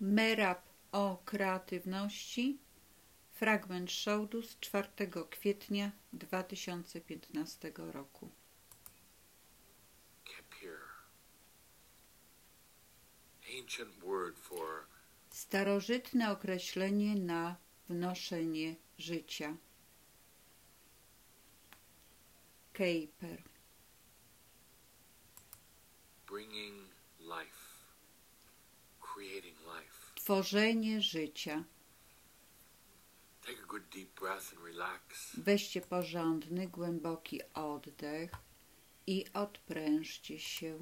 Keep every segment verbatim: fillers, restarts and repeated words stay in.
Merab o kreatywności. Fragment szoudu z czwartego kwietnia dwa tysiące piętnastego roku. Kapir. Ancient word for Starożytne określenie na wnoszenie życia. Kejper. bringing life, creating life. Tworzenie życia. Take a good deep breath and relax. Weźcie porządny, głęboki oddech i odprężcie się.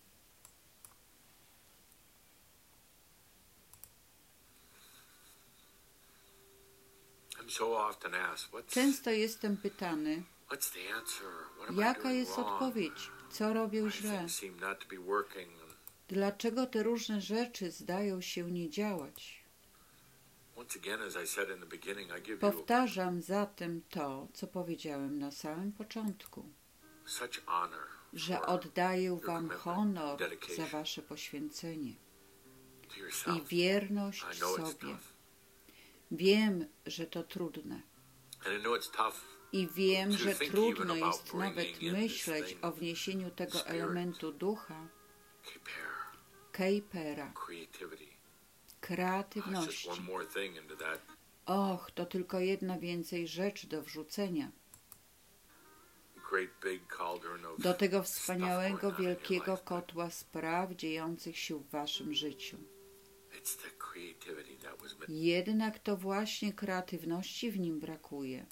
I'm so often asked, what's, Często jestem pytany, what's the answer? What am I jaka doing jest wrong? odpowiedź? Co robię Why źle? things seem not to be working. Dlaczego te różne rzeczy zdają się nie działać? Once again, as I said in the beginning, I give you Powtarzam zatem to, co powiedziałem na samym początku, such honor że for oddaję your wam commitment, honor za dedication wasze poświęcenie to i yourself. wierność I know it's sobie. tough. Wiem, że to trudne And I know it's tough i wiem, to że think trudno even about jest nawet bringing in this myśleć thing, o wniesieniu tego spirit. elementu ducha, Kapir, Kejpera, creativity. Oh, it's just kreatywności. one more thing into that Och, to tylko jedna więcej rzecz do wrzucenia. great big cauldron of Do tego stuff wspaniałego, going on in your wielkiego life. kotła spraw dziejących się w waszym życiu. It's the creativity that was meant. Jednak to właśnie kreatywności w nim brakuje.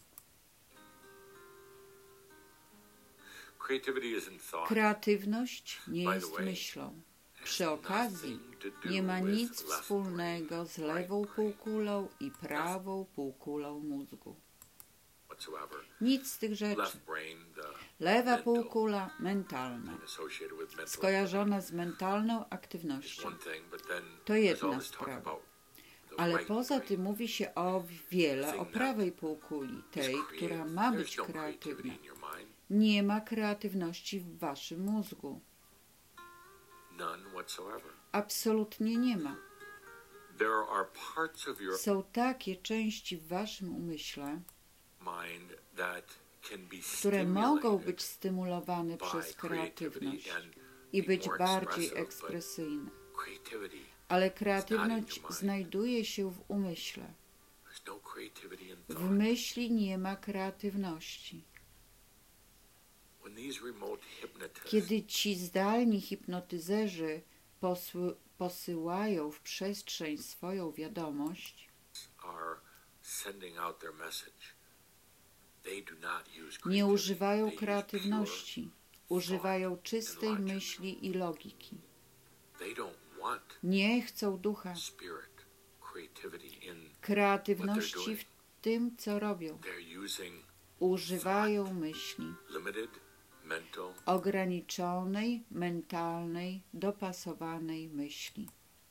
Creativity isn't thought. Kreatywność nie By the jest way, myślą. has Przy okazji nothing to do nie ma with nic left wspólnego z brain, lewą right brain półkulą i prawą półkulą mózgu. whatsoever. Nic z tych rzeczy. Left brain, the Lewa mental półkula mentalna, and associated with mental skojarzona z mentalną activity is aktywnością. one thing, but then To there's jedna all this talk sprawa. about the Ale right poza brain. tym mówi się o wiele o prawej półkuli, Is tej, creative. która ma There's być no creativity kreatywna. in your mind. Nie ma kreatywności w waszym mózgu. None whatsoever. Absolutnie nie ma. There are parts of your Są takie części w waszym umyśle, mind that can be które mogą stimulated być stymulowane by przez creativity kreatywność and i be być more bardziej expressive, but ekspresyjne. creativity, Ale kreatywność your mind. znajduje się w umyśle. there's no creativity in W thought. myśli nie ma kreatywności. When these remote hypnotists Kiedy ci zdalni hipnotyzerzy posły, posyłają w przestrzeń swoją wiadomość, are sending out their message, they do not use nie creativity. używają They use kreatywności, używają czystej logic. myśli i logiki. pure- They don't want Nie chcą ducha, spirit, creativity in. kreatywności w tym, co robią. They're using Używają myśli limited mental ograniczonej, mentalnej, dopasowanej myśli.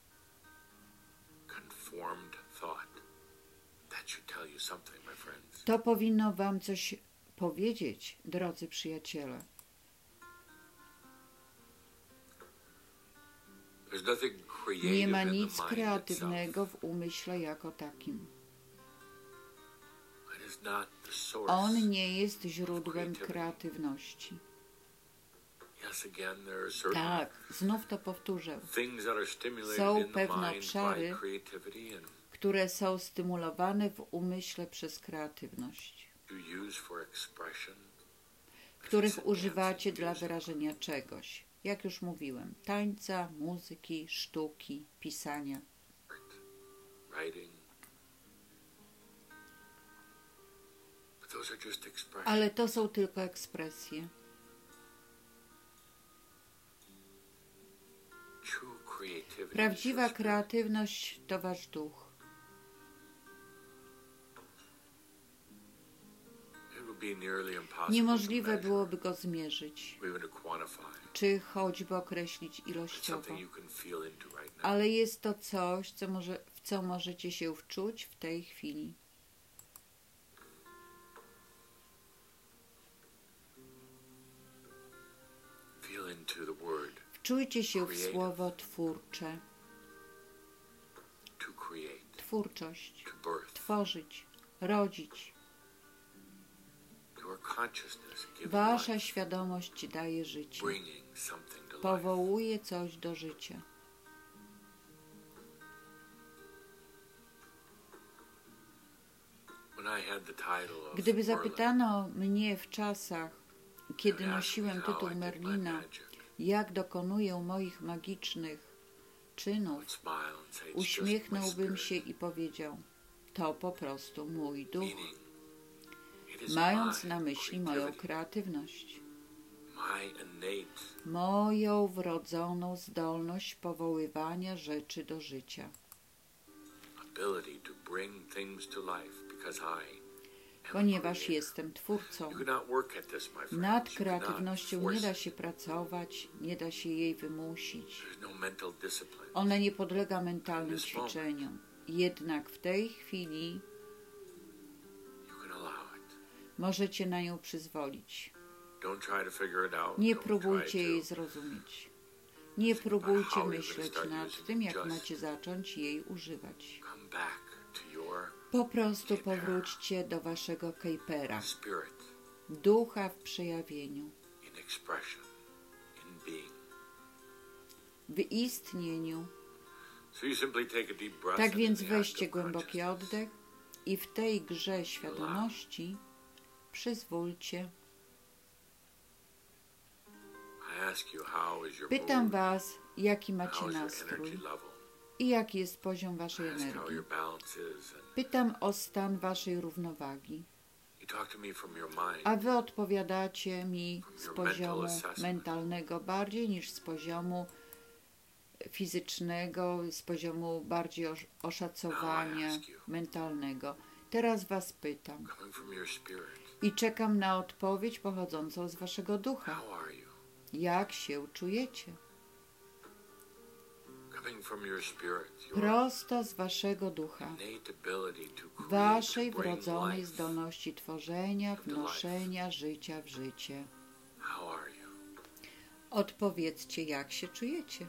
conformed thought. That should tell you something, my friends. To powinno wam coś powiedzieć, drodzy przyjaciele. There's nothing creative Nie ma in the nic mind kreatywnego itself. w umyśle jako takim. It is not the source. On nie jest źródłem kreatywności. Yes, again, there are certain Tak, znów to powtórzę, things that are stimulated Są in the pewne mind obszary, by creativity and które są stymulowane w umyśle przez kreatywność, you use for expression. których używacie dla wyrażenia czegoś. Jak już mówiłem, tańca, muzyki, sztuki, pisania. Writing. But those are just expressions. Ale to są tylko ekspresje. True creativity is Prawdziwa your spirit. kreatywność to wasz duch. It would be nearly impossible Niemożliwe to measure, byłoby go zmierzyć, or even to quantify. czy choćby określić It's ilościowo. something you can feel into right now. Ale jest to coś, co może, w co możecie się wczuć w tej chwili. Feel into the word. Wczujcie się w słowo twórcze. twórczość, to birth. tworzyć, rodzić. Your consciousness gives Wasza life, świadomość daje życie, bringing something to life. powołuje coś do życia. When I had the title of Gdyby Merlin, zapytano mnie w czasach, kiedy they would ask me nosiłem how tytuł I did my Merlina, magic. jak dokonuję moich magicznych I czynów, would smile and say, "It's just my uśmiechnąłbym się spirit." i powiedział, to po prostu mój duch, Meaning, it is mając my na myśli moją creativity, kreatywność, my innate moją wrodzoną zdolność powoływania rzeczy do życia. ability to bring things to life because I am a Ponieważ creator. jestem twórcą. You cannot work at this, my friends. Nad You cannot kreatywnością nie force da it. się pracować, nie da się jej wymusić. There's no mental discipline. Ona nie podlega mentalnym ćwiczeniom. Jednak w tej chwili You can allow it. możecie na nią przyzwolić. Don't try to figure it out. Nie Don't próbujcie try jej to zrozumieć. Nie próbujcie myśleć nad tym, jak macie zacząć jej używać. come back to your Po prostu powróćcie do waszego Kejpera, spirit ducha w przejawieniu, in expression, in being. w istnieniu. So you simply take a deep breath Tak and więc in the act weźcie of głęboki consciousness, oddech i w tej grze świadomości przyzwólcie. I ask you, how is your Pytam mood? was, jaki macie How is your nastrój energy level? i jaki jest poziom I waszej ask how energii. your balance is. And Pytam o stan waszej równowagi, you talk to me from your mind. a wy odpowiadacie mi z poziomu mentalnego bardziej niż z poziomu fizycznego, z poziomu bardziej osz- oszacowania mentalnego. Teraz was pytam Coming from your spirit. i czekam na odpowiedź pochodzącą z waszego ducha. How are you? Jak się czujecie? Coming from your spirit. Your Prosto z waszego ducha, innate ability to create, waszej to bring wrodzonej life. zdolności tworzenia, wnoszenia życia w życie. How are you? Odpowiedzcie, jak się czujecie.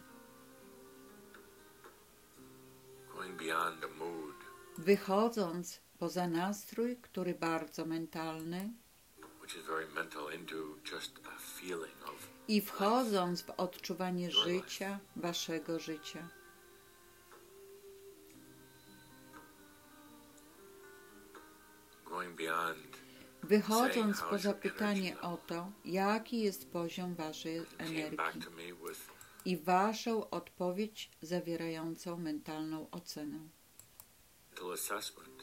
Going beyond a mood, Wychodząc poza nastrój, który bardzo mentalny, which is very mental, into just a feeling of i wchodząc w odczuwanie życia, waszego życia. going beyond Wychodząc poza pytanie o to, jaki jest poziom waszej came back energii to me with i waszą odpowiedź zawierającą mentalną ocenę. mental assessment.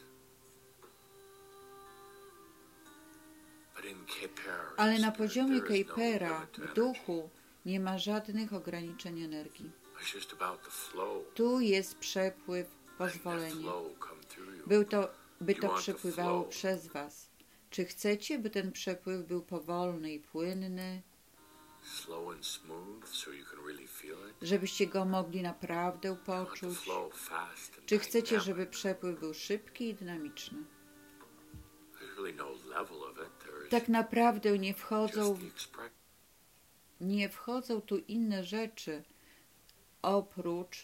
But in Kepera, Ale na spirit, poziomie there is no Kejpera, limit to w energy. duchu, nie ma żadnych ograniczeń energii. It's just about the flow. Tu jest przepływ, Letting that pozwolenie. flow come through you. Był to, by to przepływało przez was. Czy chcecie, by ten przepływ był powolny i płynny, Slow and smooth, so you can really feel it. żebyście go mogli naprawdę You want the poczuć? flow fast and Czy chcecie, dynamic. żeby przepływ był szybki i dynamiczny? There's really no level of it. There is Tak naprawdę nie just wchodzą, the expression. nie wchodzą tu inne rzeczy oprócz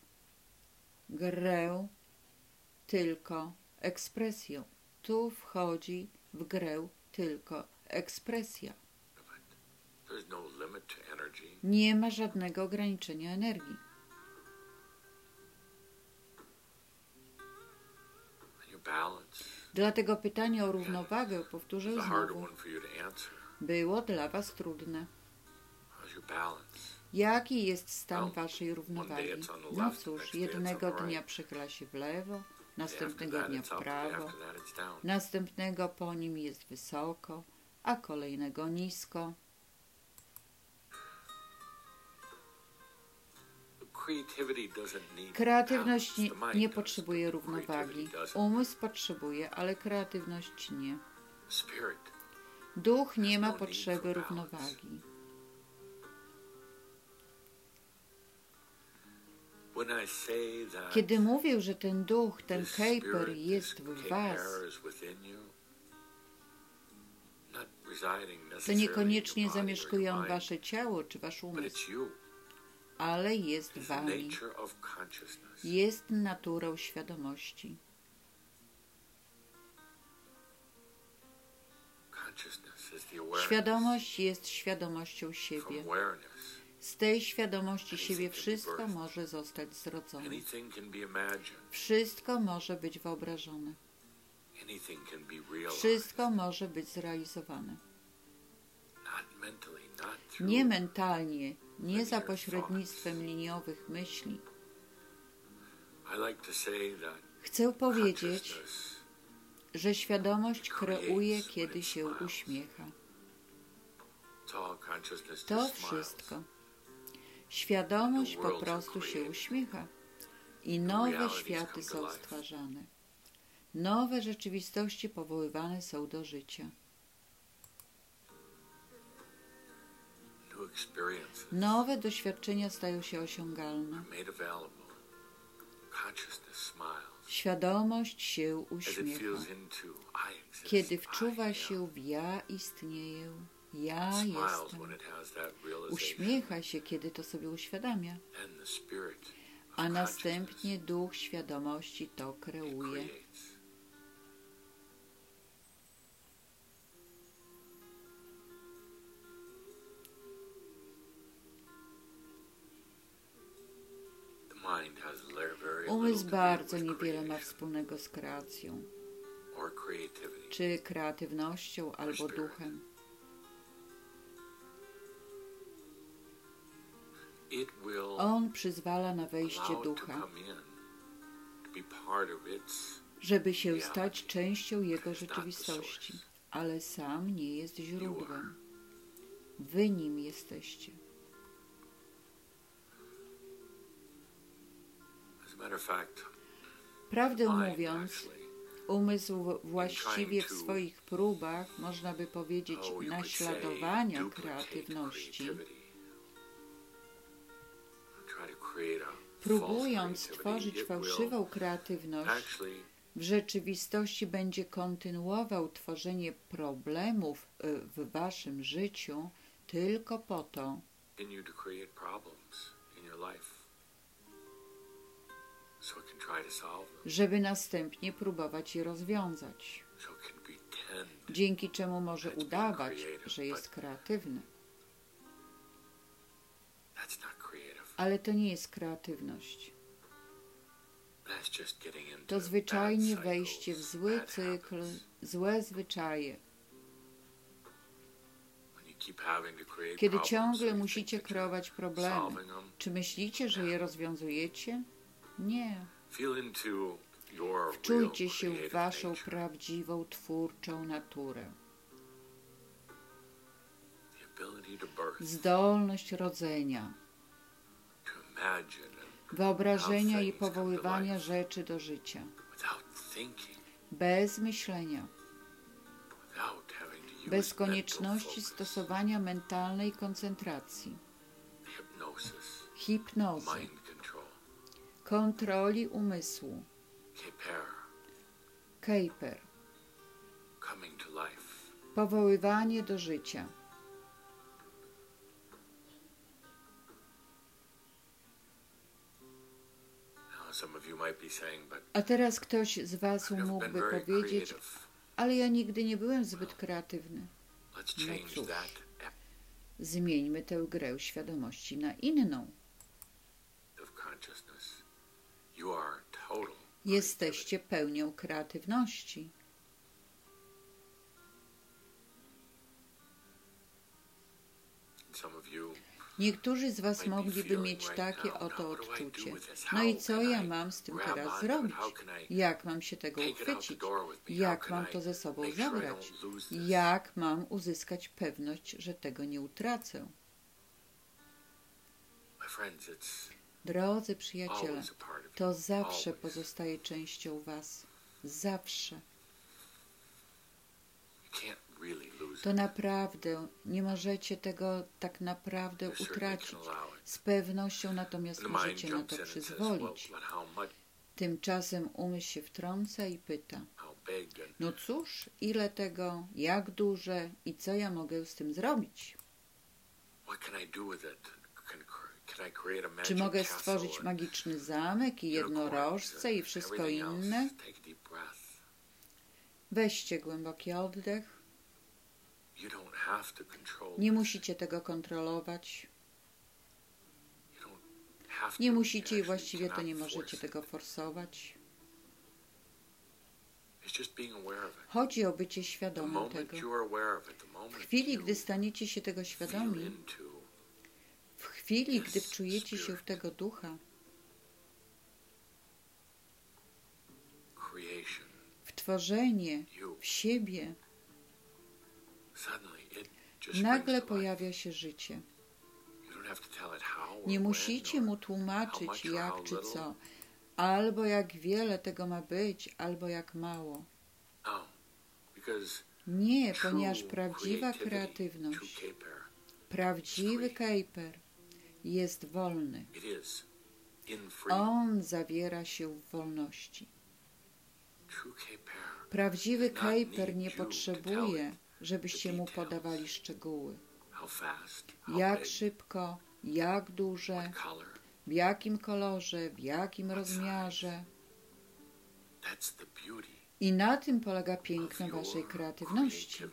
grę, tylko ekspresją. Tu wchodzi w grę tylko ekspresja. There's no limit to energy. Nie ma żadnego ograniczenia energii. And your balance Dlatego pytanie o równowagę, powtórzę is a harder znowu, one for you to answer. było dla was trudne. How's your balance? Jaki jest stan Well, waszej one równowagi? day it's on the No left, cóż, next day it's jednego on the dnia right. przychyla się w lewo, Day after następnego that dnia it's w up, day prawo, after that it's down. następnego po nim jest wysoko, a kolejnego nisko. Creativity doesn't need Kreatywność balance. nie, The mind nie does, potrzebuje but równowagi. creativity doesn't. Umysł potrzebuje, ale kreatywność nie. Spirit. Duch nie ma no need potrzeby for balance. równowagi. When I say that Kiedy mówię, że ten duch, ten this Kejper spirit, jest this w was, Kepler is within you, not residing to necessarily in niekoniecznie your body or zamieszkują your mind, wasze ciało czy wasz but umysł, it's you. ale jest is the wami. nature of consciousness. Jest naturą świadomości. Consciousness is the awareness Świadomość jest świadomością siebie. from awareness. Z tej świadomości siebie wszystko może zostać zrodzone. Anything can be imagined. Wszystko może być wyobrażone. Anything can be realized. Wszystko może być zrealizowane. Not mentally, not through Nie mentalnie, nie za pośrednictwem liniowych myśli. I like to say that Chcę powiedzieć, consciousness że świadomość kreuje, kiedy się uśmiecha. it's all consciousness To just smiles. wszystko. Świadomość po prostu się uśmiecha i nowe światy są stwarzane. Nowe rzeczywistości powoływane są do życia. New experiences Nowe doświadczenia stają się osiągalne. are made available. Consciousness smiles Świadomość się as it uśmiecha. feels into I exist. Kiedy I wczuwa am. się w ja istnieję, ja Smiles jestem. when it has that realization. Uśmiecha się, kiedy to sobie uświadamia, And the spirit of a consciousness następnie duch świadomości to kreuje. creates. The mind has very, very Umysł little to do bardzo with niewiele ma creation wspólnego z kreacją, or creativity. czy kreatywnością, albo spirit. duchem. It will On przyzwala na wejście allow it to ducha, come in, to be part of its żeby się stać częścią jego rzeczywistości, ale sam nie jest źródłem. Wy nim jesteście. As a matter of fact, Prawdę mind mówiąc, actually, umysł właściwie w swoich próbach, można by powiedzieć, oh, you could say, naśladowania duplicate kreatywności, creativity. Try to create a próbując false stworzyć creativity, it will fałszywą kreatywność, actually w rzeczywistości będzie kontynuował tworzenie problemów y, w waszym życiu tylko po to, continue to create problems in your life, so it can try to solve them, żeby następnie próbować je rozwiązać, so it can pretend dzięki czemu może udawać, że jest kreatywny. that's not creative. Ale to nie jest kreatywność. That's just getting into To bad zwyczajnie cycles, wejście w zły bad cykl, habits. złe zwyczaje. When you keep having to create Kiedy problems, ciągle you musicie think that you're kreować problemy, solving them. czy myślicie, że je rozwiązujecie? Nie. Feel into your real Wczujcie się w creative waszą nature. prawdziwą, twórczą naturę. The ability to birth, Zdolność rodzenia, to imagine and wyobrażenia i powoływania rzeczy do życia. without thinking, Bez myślenia, without having to use bez mental konieczności focus, stosowania mentalnej koncentracji, hypnosis, hipnozy, mind control, kontroli umysłu, Keper, kejper, coming to life. powoływanie do życia. Now, some of you might be saying, but A teraz ktoś z was I've never been mógłby very powiedzieć, creative. ale ja nigdy nie byłem zbyt kreatywny. Let's No change cóż. that Zmieńmy tę grę świadomości na inną. of consciousness. You are total. Jesteście pełnią kreatywności. Some of you Niektórzy z was mogliby mieć takie oto odczucie. No i co ja mam z tym teraz zrobić? Jak mam się tego uchwycić? Jak mam to ze sobą zabrać? Jak mam uzyskać pewność, że tego nie utracę? My friends, it's Drodzy przyjaciele, always a part of you. to zawsze Always. pozostaje częścią was. Zawsze. You can't really lose To it. naprawdę, nie możecie tego tak naprawdę You certainly utracić. can allow it. Z pewnością natomiast The mind możecie na jumps to in and says, well, przyzwolić. but how much, Tymczasem umysł się wtrąca i pyta: how big, and no cóż, ile tego, jak duże i co ja mogę z tym zrobić? what can I do with it? Can, Czy mogę stworzyć magiczny zamek i jednorożce i wszystko inne? Weźcie głęboki oddech. Nie musicie tego kontrolować. Nie musicie i właściwie to nie możecie tego forsować. Chodzi o bycie świadomym tego. W chwili, gdy staniecie się tego świadomi, w chwili, gdy wczujecie się w tego ducha, w tworzenie, w siebie, nagle pojawia się życie. Nie musicie mu tłumaczyć jak czy co, albo jak wiele tego ma być, albo jak mało. Nie, ponieważ prawdziwa kreatywność, prawdziwy Kuiper jest wolny. On zawiera się w wolności. Prawdziwy Kuiper nie potrzebuje, żebyście mu podawali szczegóły. Jak szybko, jak duże, w jakim kolorze, w jakim rozmiarze. I na tym polega piękno waszej kreatywności.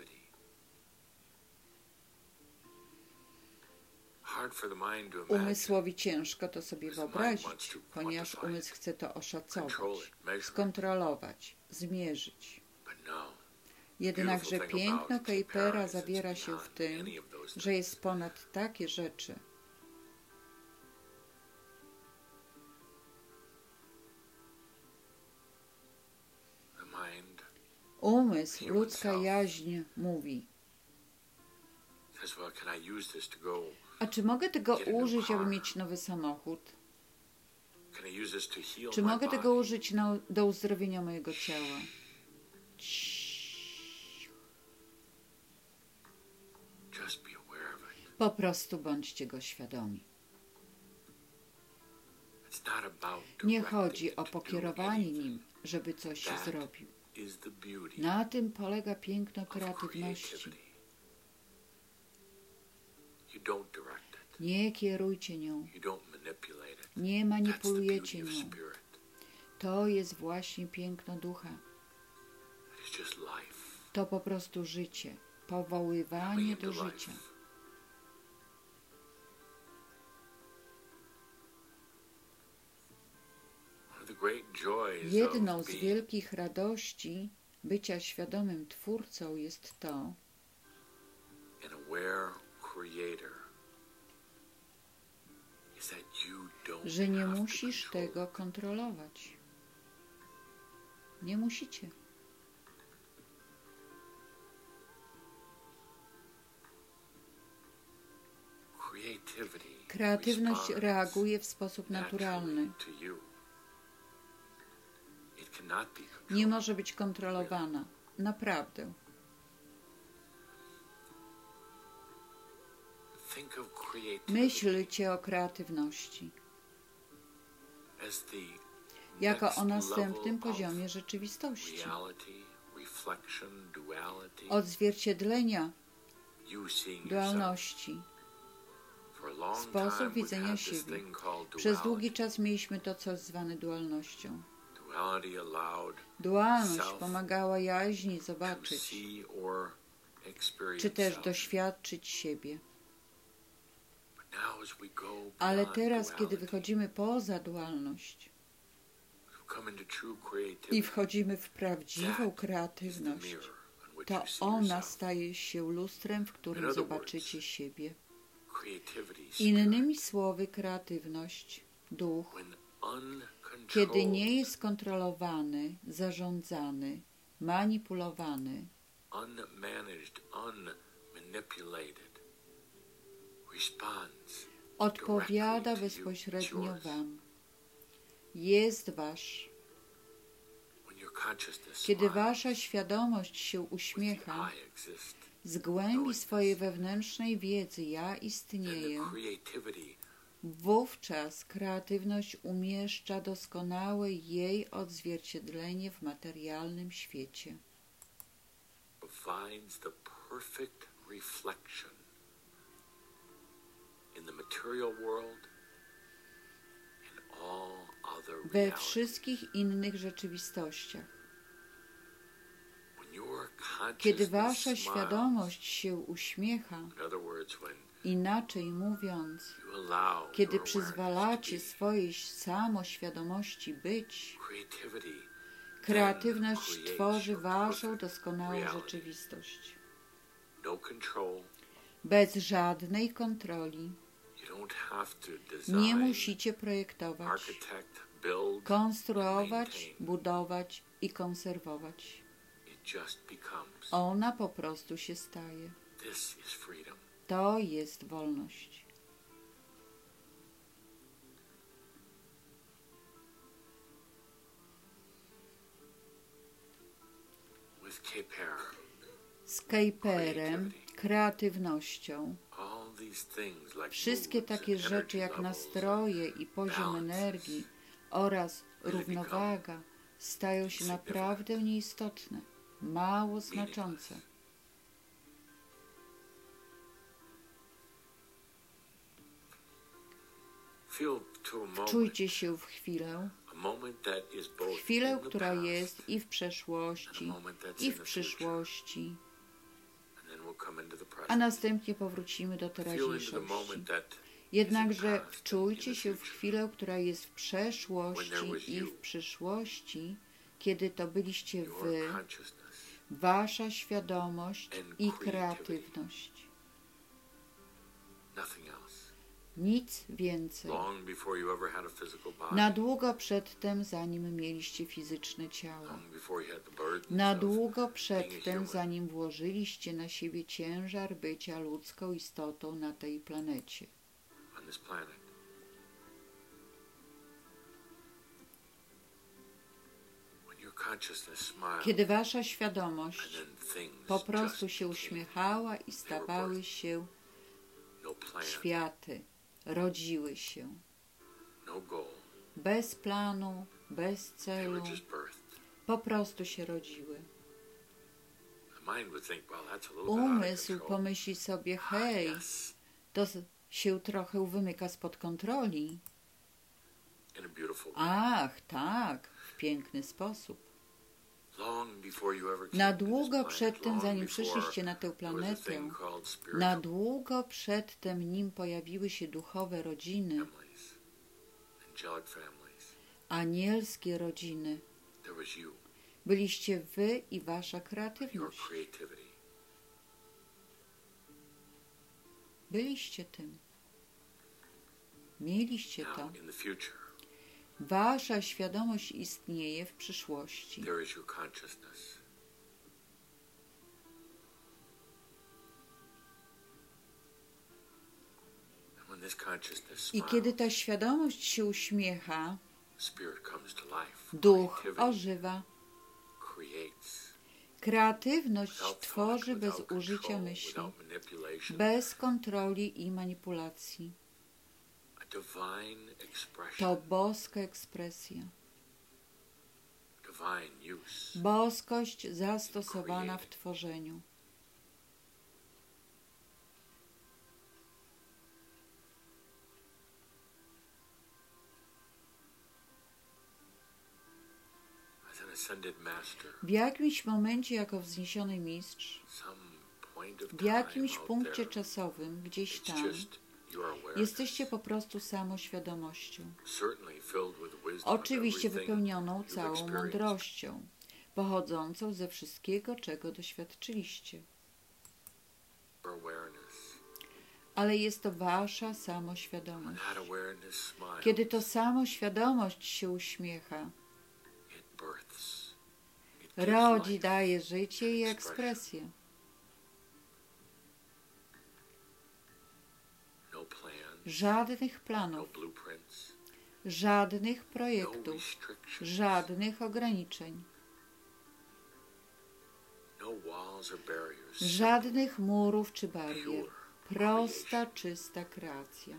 Umysłowi ciężko to sobie wyobrazić, ponieważ umysł chce to oszacować, skontrolować, zmierzyć. Jednakże piękno Kuipera zawiera się w tym, że jest ponad takie rzeczy. Umysł, ludzka jaźń mówi: a czy mogę tego użyć, aby mieć nowy samochód? Czy mogę tego użyć na, do uzdrowienia mojego ciała? Po prostu bądźcie go świadomi. Nie chodzi o pokierowanie nim, żeby coś zrobił. Na tym polega piękno kreatywności. Nie kierujcie nią. Nie manipulujecie nią. To jest właśnie piękno ducha. To po prostu życie. Powoływanie do życia. Jedną z wielkich radości bycia świadomym Twórcą jest to, że nie musisz tego kontrolować. Nie musicie. Kreatywność reaguje w sposób naturalny. Nie może być kontrolowana. Naprawdę. Myślcie o kreatywności jako o następnym poziomie rzeczywistości. Odzwierciedlenia dualności. Sposób widzenia siebie. Przez długi czas mieliśmy to, co zwane dualnością. Dualność pomagała jaźni zobaczyć, czy też doświadczyć siebie. Ale teraz, kiedy wychodzimy poza dualność i wchodzimy w prawdziwą kreatywność, to ona staje się lustrem, w którym zobaczycie siebie. Innymi słowy, kreatywność, duch, kiedy nie jest kontrolowany, zarządzany, manipulowany, odpowiada bezpośrednio wam. Jest wasz. Kiedy wasza świadomość się uśmiecha, z głębi swojej wewnętrznej wiedzy ja istnieję, wówczas kreatywność umieszcza doskonałe jej odzwierciedlenie w materialnym świecie. we wszystkich innych rzeczywistościach. Kiedy wasza świadomość się uśmiecha, inaczej mówiąc, kiedy przyzwalacie swojej samoświadomości być, kreatywność tworzy waszą doskonałą rzeczywistość. Bez żadnej kontroli. Nie musicie projektować, konstruować, budować i konserwować. Ona po prostu się staje. To jest wolność. Z Kejperem, kreatywnością, wszystkie takie rzeczy jak nastroje i poziom energii oraz równowaga stają się naprawdę nieistotne, mało znaczące. Wczujcie się w chwilę, chwilę, która jest i w przeszłości, i w przyszłości, a następnie powrócimy do teraźniejszości. Jednakże wczujcie się w chwilę, która jest w przeszłości i w przyszłości, kiedy to byliście wy, wasza świadomość i kreatywność. Nic więcej. Na długo przedtem, zanim mieliście fizyczne ciało. Na długo przedtem, zanim włożyliście na siebie ciężar bycia ludzką istotą na tej planecie. Kiedy wasza świadomość po prostu się uśmiechała i stawały się światy, rodziły się. Bez planu, bez celu, po prostu się rodziły. Umysł pomyśli sobie, hej, to się trochę wymyka spod kontroli. Ach, tak, w piękny sposób. Na długo przedtem, zanim przyszliście na tę planetę, na długo przedtem, nim pojawiły się duchowe rodziny, anielskie rodziny, byliście wy i wasza kreatywność. Byliście tym. Mieliście to. Wasza świadomość istnieje w przyszłości. I kiedy ta świadomość się uśmiecha, duch ożywa. Kreatywność tworzy bez użycia myśli, bez kontroli i manipulacji. To boska ekspresja. Boskość zastosowana w tworzeniu. W jakimś momencie jako wzniesiony mistrz, w jakimś punkcie czasowym, gdzieś tam, jesteście po prostu samoświadomością. Oczywiście wypełnioną całą mądrością, pochodzącą ze wszystkiego, czego doświadczyliście. Ale jest to wasza samoświadomość. Kiedy to samoświadomość się uśmiecha, rodzi, daje życie i ekspresję. Żadnych planów, żadnych projektów, żadnych ograniczeń, żadnych murów czy barier. Prosta, czysta kreacja.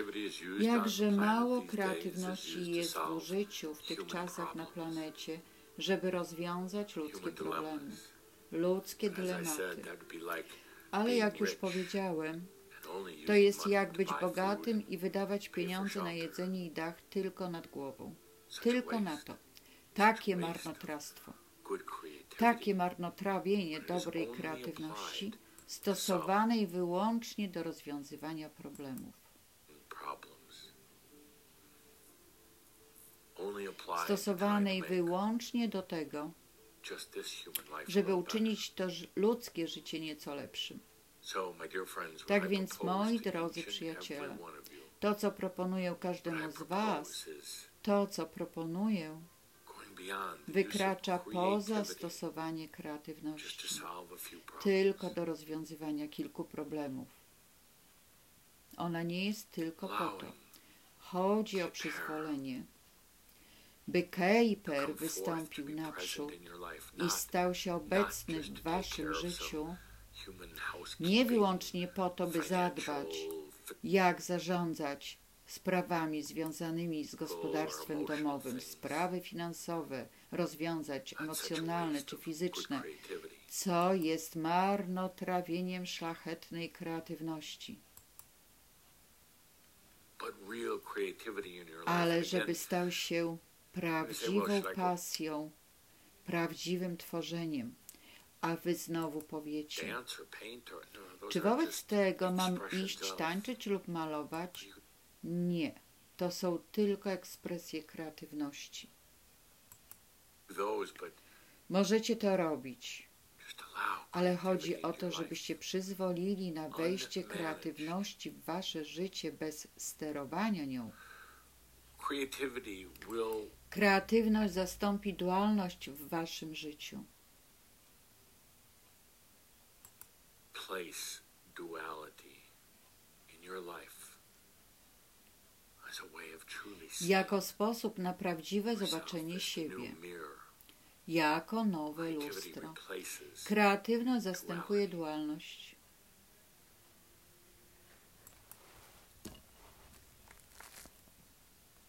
Jakże mało kreatywności jest w użyciu w tych czasach na planecie, żeby rozwiązać ludzkie problemy, ludzkie dylematy. Ale jak już powiedziałem, to jest jak być bogatym i wydawać pieniądze na jedzenie i dach tylko nad głową. Tylko na to. Takie marnotrawstwo. Takie marnotrawienie dobrej kreatywności stosowanej wyłącznie do rozwiązywania problemów. Stosowanej wyłącznie do tego, żeby uczynić to ludzkie życie nieco lepszym. Tak więc, moi drodzy przyjaciele, to, co proponuję każdemu z was, to, co proponuję, wykracza poza stosowanie kreatywności, tylko do rozwiązywania kilku problemów. Ona nie jest tylko po to. Chodzi o przyzwolenie, by Kejper wystąpił naprzód i stał się obecny w waszym życiu, nie wyłącznie po to, by zadbać, jak zarządzać sprawami związanymi z gospodarstwem domowym, sprawy finansowe, rozwiązać emocjonalne czy fizyczne, co jest marnotrawieniem szlachetnej kreatywności. Ale żeby stał się prawdziwą pasją, prawdziwym tworzeniem. A wy znowu powiecie, czy wobec tego mam iść tańczyć lub malować? Nie, to są tylko ekspresje kreatywności. Możecie to robić, ale chodzi o to, żebyście przyzwolili na wejście kreatywności w wasze życie bez sterowania nią. Kreatywność zastąpi dualność w waszym życiu. Place duality in your life as a way of truly seeing jako sposób na prawdziwe zobaczenie siebie, jako nowe lustro. Kreatywność zastępuje dualność.